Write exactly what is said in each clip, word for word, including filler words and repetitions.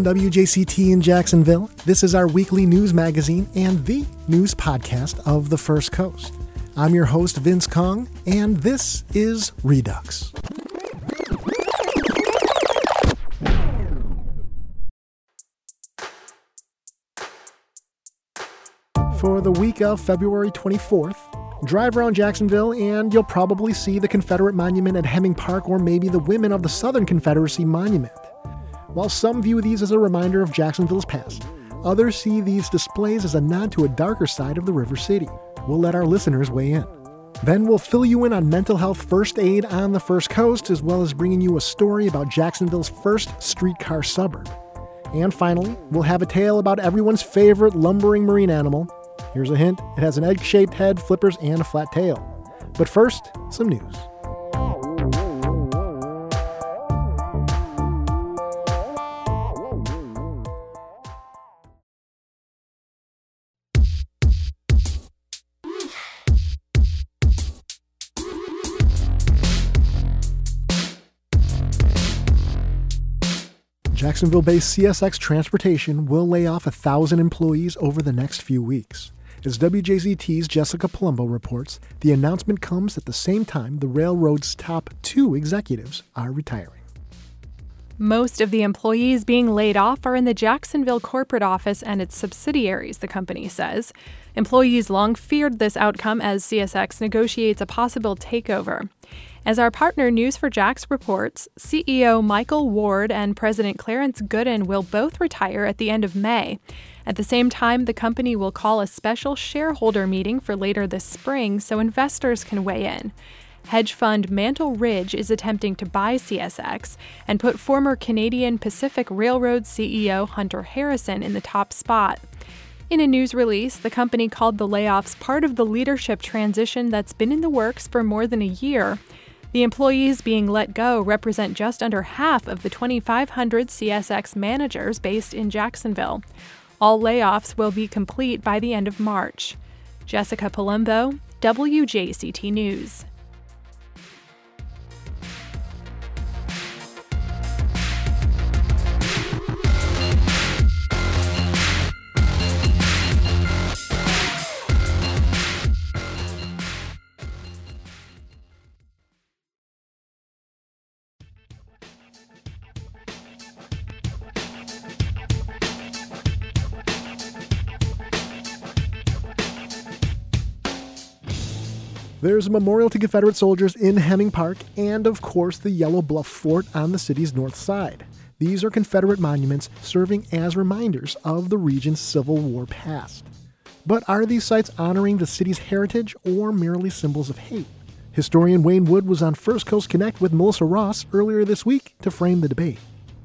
W J C T in Jacksonville. This is our weekly news magazine and the news podcast of the First Coast. I'm your host, Vince Kong, and this is Redux. For the week of February twenty-fourth, drive around Jacksonville and you'll probably see the Confederate Monument at Hemming Park or maybe the Women of the Southern Confederacy Monument. While some view these as a reminder of Jacksonville's past, others see these displays as a nod to a darker side of the River City. We'll let our listeners weigh in. Then we'll fill you in on mental health first aid on the First Coast, as well as bringing you a story about Jacksonville's first streetcar suburb. And finally, we'll have a tale about everyone's favorite lumbering marine animal. Here's a hint, it has an egg-shaped head, flippers, and a flat tail. But first, some news. Jacksonville-based C S X Transportation will lay off one thousand employees over the next few weeks. As W J Z T's Jessica Palumbo reports, the announcement comes at the same time the railroad's top two executives are retiring. Most of the employees being laid off are in the Jacksonville corporate office and its subsidiaries, the company says. Employees long feared this outcome as C S X negotiates a possible takeover. As our partner News four Jax reports, C E O Michael Ward and President Clarence Gooden will both retire at the end of May. At the same time, the company will call a special shareholder meeting for later this spring so investors can weigh in. Hedge fund Mantle Ridge is attempting to buy C S X and put former Canadian Pacific Railroad C E O Hunter Harrison in the top spot. In a news release, the company called the layoffs part of the leadership transition that's been in the works for more than a year. The employees being let go represent just under half of the twenty-five hundred C S X managers based in Jacksonville. All layoffs will be complete by the end of March. Jessica Palumbo, W J C T News. There's a memorial to Confederate soldiers in Hemming Park and, of course, the Yellow Bluff Fort on the city's north side. These are Confederate monuments serving as reminders of the region's Civil War past. But are these sites honoring the city's heritage or merely symbols of hate? Historian Wayne Wood was on First Coast Connect with Melissa Ross earlier this week to frame the debate.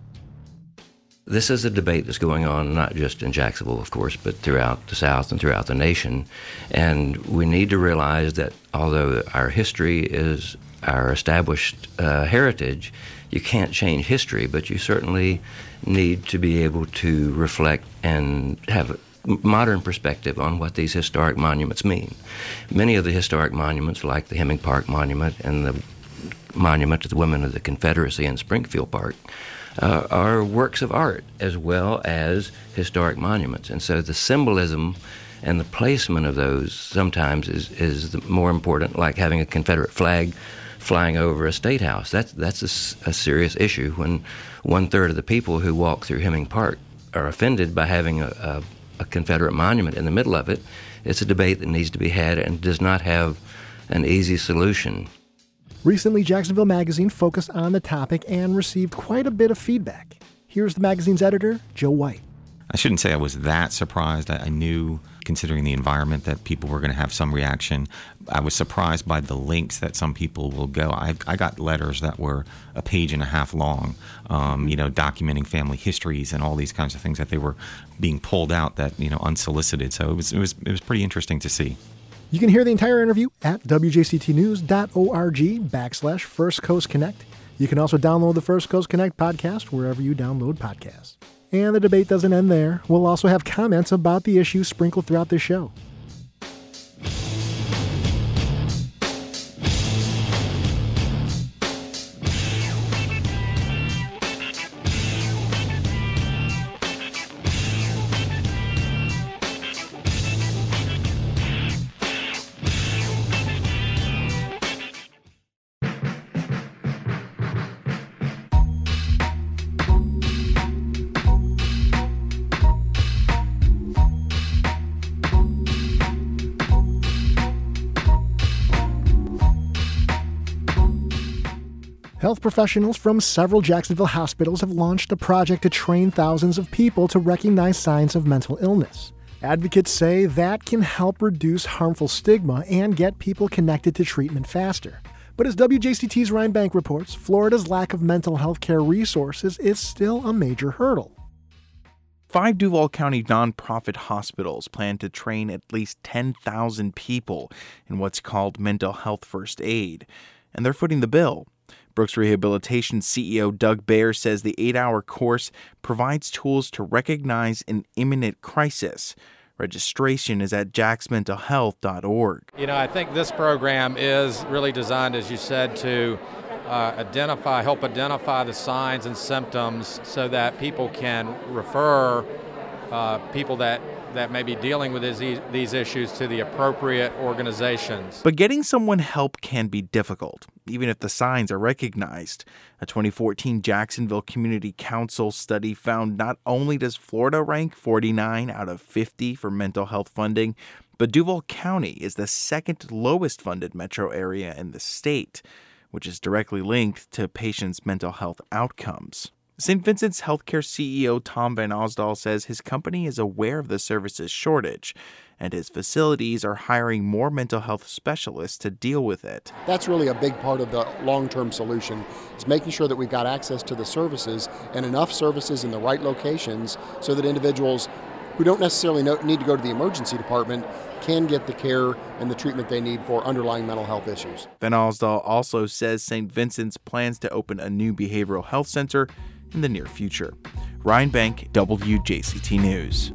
This is a debate that's going on not just in Jacksonville, of course, but throughout the South and throughout the nation. And we need to realize that although our history is our established uh, heritage, you can't change history, but you certainly need to be able to reflect and have a modern perspective on what these historic monuments mean. Many of the historic monuments, like the Hemming Park Monument and the Monument to the Women of the Confederacy in Springfield Park, Uh, are works of art as well as historic monuments. And so the symbolism and the placement of those sometimes is, is the more important, like having a Confederate flag flying over a state house. That's, that's a, a serious issue when one-third of the people who walk through Hemming Park are offended by having a, a, a Confederate monument in the middle of it. It's a debate that needs to be had and does not have an easy solution. Recently, Jacksonville Magazine focused on the topic and received quite a bit of feedback. Here's the magazine's editor, Joe White. I shouldn't say I was that surprised. I, I knew, considering the environment, that people were going to have some reaction. I was surprised by the lengths that some people will go. I, I got letters that were a page and a half long, um, you know, documenting family histories and all these kinds of things that they were being pulled out that, you know, unsolicited. So it was, it was, it was pretty interesting to see. You can hear the entire interview at wjctnews.org backslash First Coast Connect. You can also download the First Coast Connect podcast wherever you download podcasts. And the debate doesn't end there. We'll also have comments about the issues sprinkled throughout this show. Health professionals from several Jacksonville hospitals have launched a project to train thousands of people to recognize signs of mental illness. Advocates say that can help reduce harmful stigma and get people connected to treatment faster. But as W J C T's Ryan Bank reports, Florida's lack of mental health care resources is still a major hurdle. Five Duval County nonprofit hospitals plan to train at least ten thousand people in what's called mental health first aid, and they're footing the bill. Brooks Rehabilitation C E O Doug Baer says the eight-hour course provides tools to recognize an imminent crisis. Registration is at jax mental health dot org. You know, I think this program is really designed, as you said, to uh, identify, help identify the signs and symptoms so that people can refer uh, people that, that may be dealing with these, these issues to the appropriate organizations. But getting someone help can be difficult, even if the signs are recognized. A twenty fourteen Jacksonville Community Council study found not only does Florida rank forty-nine out of fifty for mental health funding, but Duval County is the second lowest funded metro area in the state, which is directly linked to patients' mental health outcomes. Saint Vincent's Healthcare C E O Tom Van Osdal says his company is aware of the services shortage, and his facilities are hiring more mental health specialists to deal with it. That's really a big part of the long-term solution, is making sure that we've got access to the services and enough services in the right locations so that individuals who don't necessarily know, need to go to the emergency department can get the care and the treatment they need for underlying mental health issues. Van Osdal also says Saint Vincent's plans to open a new behavioral health center in the near future. Ryan Bank, W J C T News.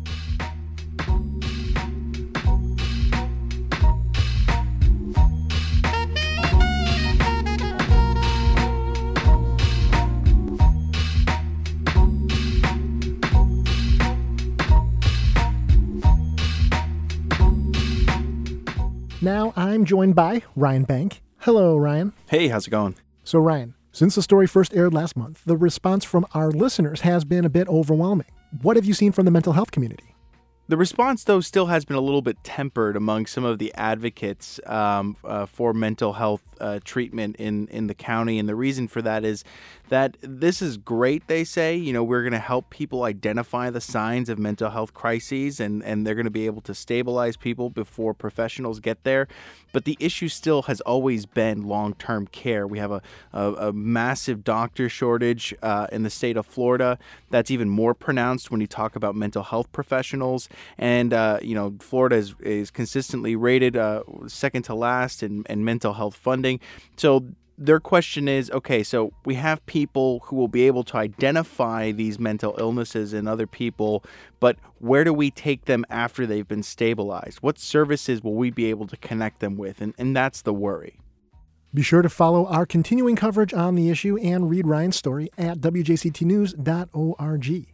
Now I'm joined by Ryan Bank. Hello, Ryan. Hey, how's it going? So, Ryan, since the story first aired last month, the response from our listeners has been a bit overwhelming. What have you seen from the mental health community? The response, though, still has been a little bit tempered among some of the advocates um, uh, for mental health uh, treatment in, in the county. And the reason for that is that this is great, they say. You know, we're going to help people identify the signs of mental health crises, and, and they're going to be able to stabilize people before professionals get there. But the issue still has always been long-term care. We have a, a, a massive doctor shortage uh, in the state of Florida. That's even more pronounced when you talk about mental health professionals. And, uh, you know, Florida is, is consistently rated uh, second to last in, in mental health funding. So their question is, okay, so we have people who will be able to identify these mental illnesses in other people, but where do we take them after they've been stabilized? What services will we be able to connect them with? And, and that's the worry. Be sure to follow our continuing coverage on the issue and read Ryan's story at w j c t news dot org.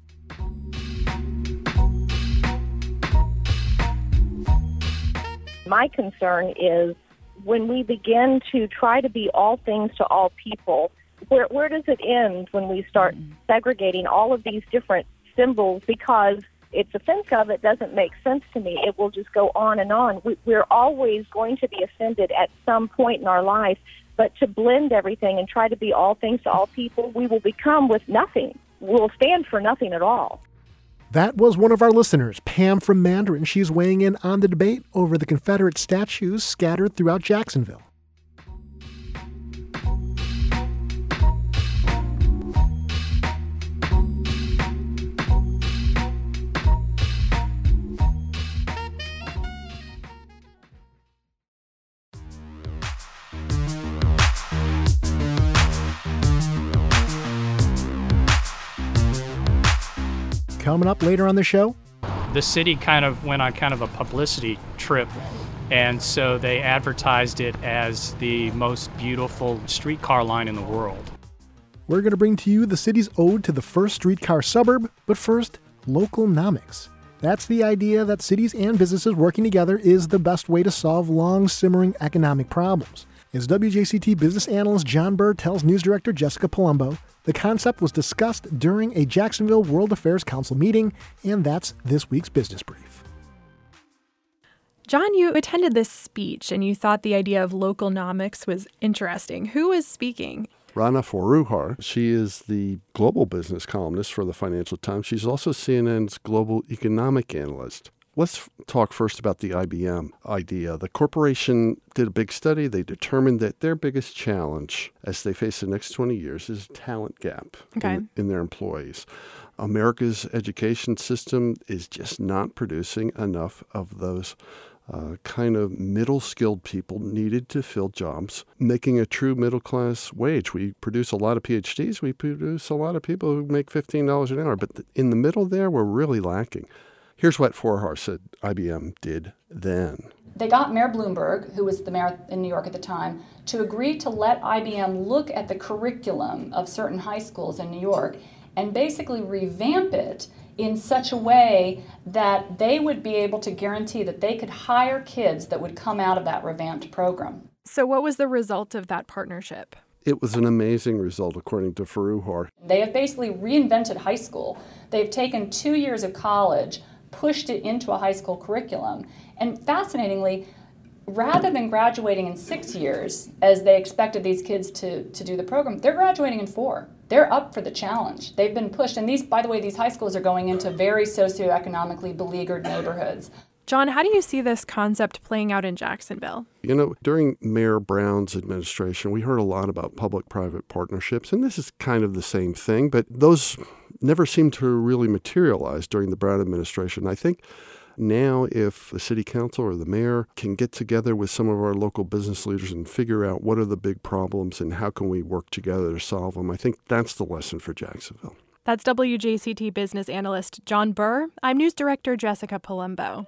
My concern is when we begin to try to be all things to all people, where where does it end when we start segregating all of these different symbols? Because if the sense of it doesn't make sense to me, it will just go on and on. We, we're always going to be offended at some point in our life, but to blend everything and try to be all things to all people, we will become with nothing. We'll stand for nothing at all. That was one of our listeners, Pam from Mandarin. She's weighing in on the debate over the Confederate statues scattered throughout Jacksonville. Coming up later on the show, the city kind of went on kind of a publicity trip, and so they advertised it as the most beautiful streetcar line in the world. We're going to bring to you the city's ode to the first streetcar suburb, but first, local-nomics. That's the idea that cities and businesses working together is the best way to solve long-simmering economic problems. As W J C T business analyst John Burr tells news director Jessica Palumbo, the concept was discussed during a Jacksonville World Affairs Council meeting, and that's this week's Business Brief. John, you attended this speech and you thought the idea of local-nomics was interesting. Who was speaking? Rana Foroohar. She is the global business columnist for the Financial Times. She's also C N N's global economic analyst. Let's talk first about the I B M idea. The corporation did a big study. They determined that their biggest challenge as they face the next twenty years is a talent gap okay. in, in their employees. America's education system is just not producing enough of those uh, kind of middle-skilled people needed to fill jobs, making a true middle-class wage. We produce a lot of P H Ds. We produce a lot of people who make fifteen dollars an hour. But in the middle there, we're really lacking. Here's what Foroohar said I B M did then. They got Mayor Bloomberg, who was the mayor in New York at the time, to agree to let I B M look at the curriculum of certain high schools in New York and basically revamp it in such a way that they would be able to guarantee that they could hire kids that would come out of that revamped program. So what was the result of that partnership? It was an amazing result, according to Foroohar. They have basically reinvented high school. They've taken two years of college, pushed it into a high school curriculum, and fascinatingly, rather than graduating in six years, as they expected these kids to, to do the program, they're graduating in four. They're up for the challenge. They've been pushed, and these, by the way, these high schools are going into very socioeconomically beleaguered neighborhoods. John, how do you see this concept playing out in Jacksonville? You know, during Mayor Brown's administration, we heard a lot about public-private partnerships, and this is kind of the same thing, but those never seemed to really materialize during the Brown administration. I think now if the city council or the mayor can get together with some of our local business leaders and figure out what are the big problems and how can we work together to solve them, I think that's the lesson for Jacksonville. That's W J C T business analyst John Burr. I'm news director Jessica Palumbo.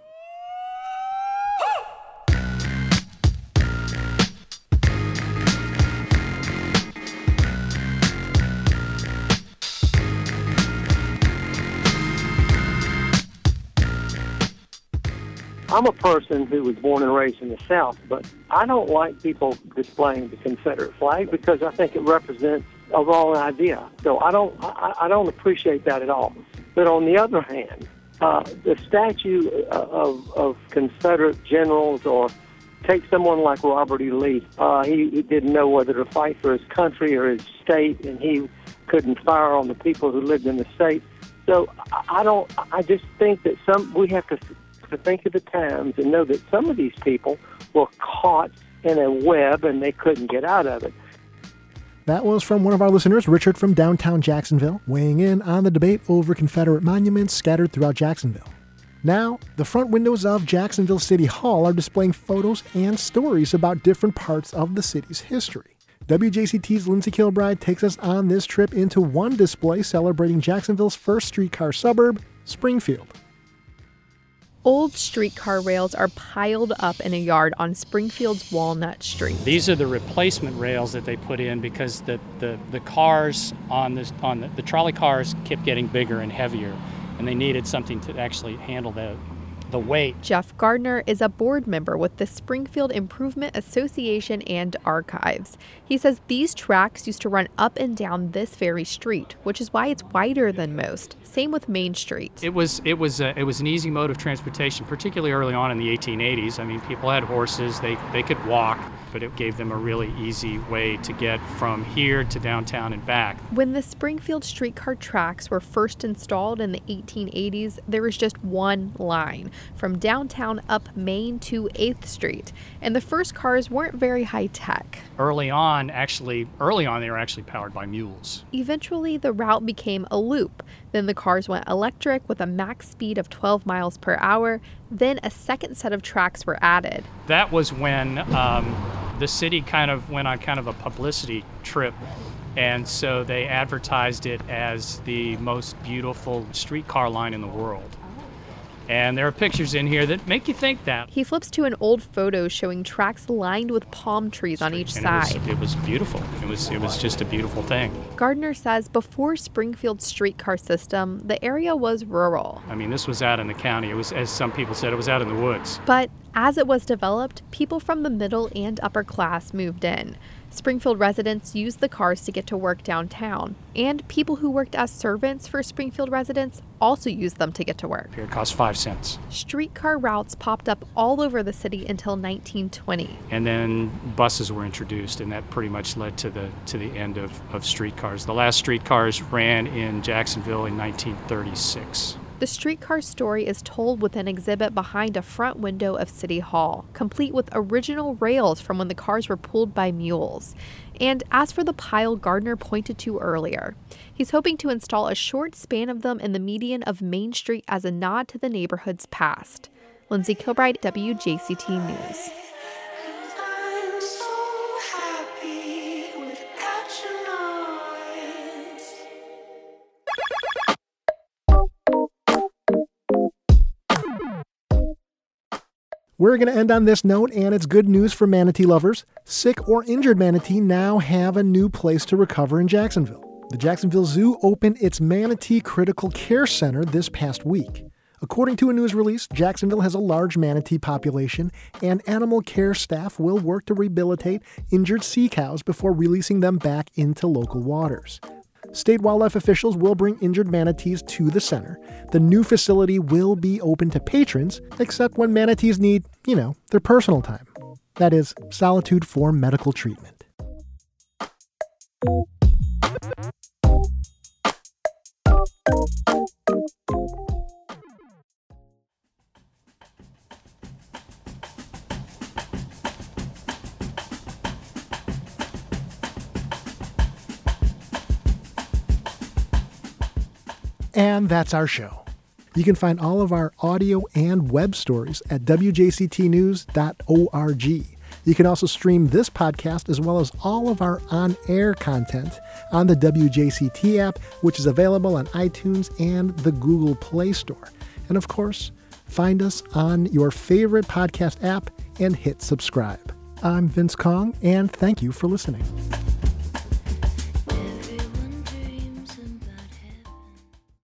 I'm a person who was born and raised in the South, but I don't like people displaying the Confederate flag because I think it represents a wrong idea. So I don't, I, I don't appreciate that at all. But on the other hand, uh, the statue of, of Confederate generals, or take someone like Robert E. Lee, uh, he, he didn't know whether to fight for his country or his state, and he couldn't fire on the people who lived in the state. So I don't. I just think that some we have to. to think of the times and know that some of these people were caught in a web and they couldn't get out of it. That was from one of our listeners, Richard from downtown Jacksonville, weighing in on the debate over Confederate monuments scattered throughout Jacksonville. Now, the front windows of Jacksonville City Hall are displaying photos and stories about different parts of the city's history. W J C T's Lindsay Kilbride takes us on this trip into one display celebrating Jacksonville's first streetcar suburb, Springfield. Old streetcar rails are piled up in a yard on Springfield's Walnut Street. These are the replacement rails that they put in because the, the, the cars on, this, on the, the trolley cars kept getting bigger and heavier, and they needed something to actually handle the, the weight. Jeff Gardner is a board member with the Springfield Improvement Association and Archives. He says these tracks used to run up and down this very street, which is why it's wider than most. Same with Main Street. It was it was a, it was an easy mode of transportation, particularly early on in the eighteen eighties. I mean, people had horses, they they could walk, but it gave them a really easy way to get from here to downtown and back. When the Springfield streetcar tracks were first installed in the eighteen eighties, there was just one line from downtown up Main to eighth Street, and the first cars weren't very high tech. Early on, actually, early on they were actually powered by mules. Eventually, the route became a loop. Then the cars went electric with a max speed of twelve miles per hour. Then a second set of tracks were added. That was when um, the city kind of went on kind of a publicity trip. And so they advertised it as the most beautiful streetcar line in the world. And there are pictures in here that make you think that. He flips to an old photo showing tracks lined with palm trees on each and side. It was, it was beautiful. It was it was just a beautiful thing. Gardner says before Springfield's streetcar system, the area was rural. I mean, this was out in the county. It was, as some people said, it was out in the woods. But As it was developed, people from the middle and upper class moved in. Springfield residents used the cars to get to work downtown, and people who worked as servants for Springfield residents also used them to get to work. It cost five cents. Streetcar routes popped up all over the city until nineteen twenty. And then buses were introduced, and that pretty much led to the to the end of, of streetcars. The last streetcars ran in Jacksonville in nineteen thirty-six. The streetcar story is told with an exhibit behind a front window of City Hall, complete with original rails from when the cars were pulled by mules. And as for the pile Gardner pointed to earlier, he's hoping to install a short span of them in the median of Main Street as a nod to the neighborhood's past. Lindsay Kilbride, W J C T News. We're going to end on this note, and it's good news for manatee lovers. Sick or injured manatee now have a new place to recover in Jacksonville. The Jacksonville Zoo opened its Manatee Critical Care Center this past week. According to a news release, Jacksonville has a large manatee population, and animal care staff will work to rehabilitate injured sea cows before releasing them back into local waters. State wildlife officials will bring injured manatees to the center. The new facility will be open to patrons, except when manatees need, you know, their personal time. That is, solitude for medical treatment. And that's our show. You can find all of our audio and web stories at w j c t news dot org. You can also stream this podcast as well as all of our on-air content on the W J C T app, which is available on iTunes and the Google Play Store. And of course, find us on your favorite podcast app and hit subscribe. I'm Vince Kong, and thank you for listening.